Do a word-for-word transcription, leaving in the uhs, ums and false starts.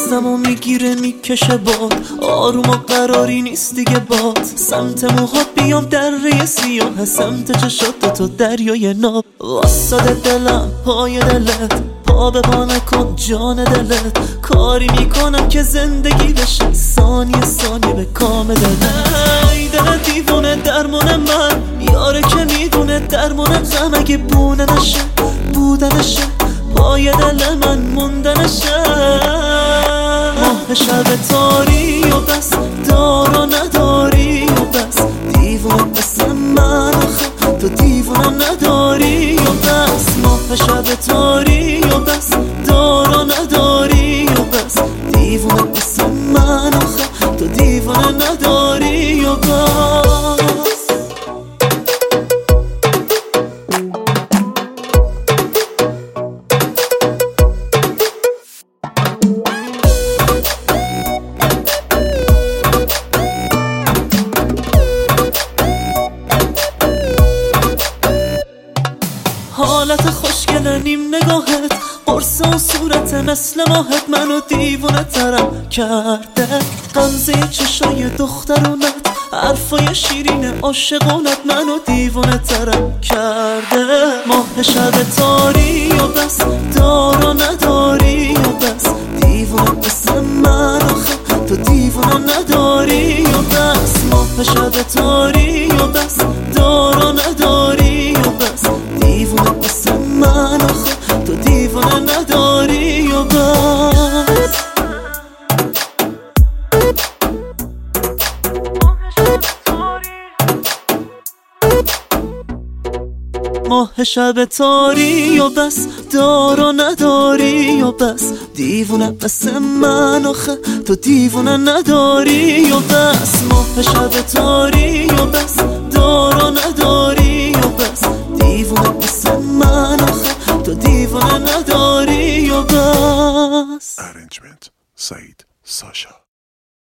دستمو میگیره میکشه باد، آروم و قراری نیست دیگه باد. سمت موهات بیام دره سیاه، سمت چشات تو دریای ناب. واساده دلم پای دلت، پا به پا نکن جان دلت. کاری میکنم که زندگی بشه ثانیه ثانیه به کام دلت. ای دل دیوونه درمون من، یاره که میدونه درمون غم. اگه بونه نشه بودنشه، پای دل من موندنشه. ماه شب تاری و بس، دار و نداری و بس. دیوونه مثل من آخه تو دیوونه نداری و بس. ماه شب تاری و بس، دار و نداری و بس. دیوونه مثل من آخه تو دیوونه نداری و بس. حالت خوشگل نیم نگاهت، قرص و صورت مثل ماهت منو دیوونه ترم کرده. غمزه چشای دخترونت، حرفای شیرین عاشقونت منو دیوونه ترم کرده. ماه شب تاری و بس، دار و نداری و بس. دیوونه مثل من آخه تو دیوونه نداری و بس. ماه شب تاری و بس، دار و نداری و بس. دیوونه مثل من آخه تو دیوونه نداری و بس. ماه شب تاری و بس، دار و نداری و بس. دیوونه مثل من آخه تو دیوونه نداری و بس. ماه شب تاری و بس، دار و نداری و بس. دیوونه مثل من آخه تو دیوونه نداری و بس. Arrangement Said Sasha.